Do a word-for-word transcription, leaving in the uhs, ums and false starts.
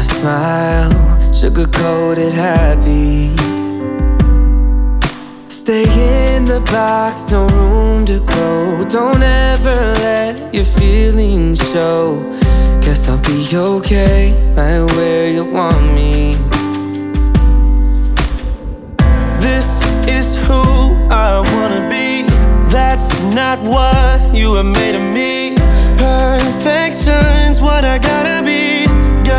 smile, sugar-coated happy. Stay in the box, no room to grow. Don't ever let your feelings show. Guess I'll be okay, right where you want me. This is who I wanna be. That's not what you have made of me. Perfection's what I gotta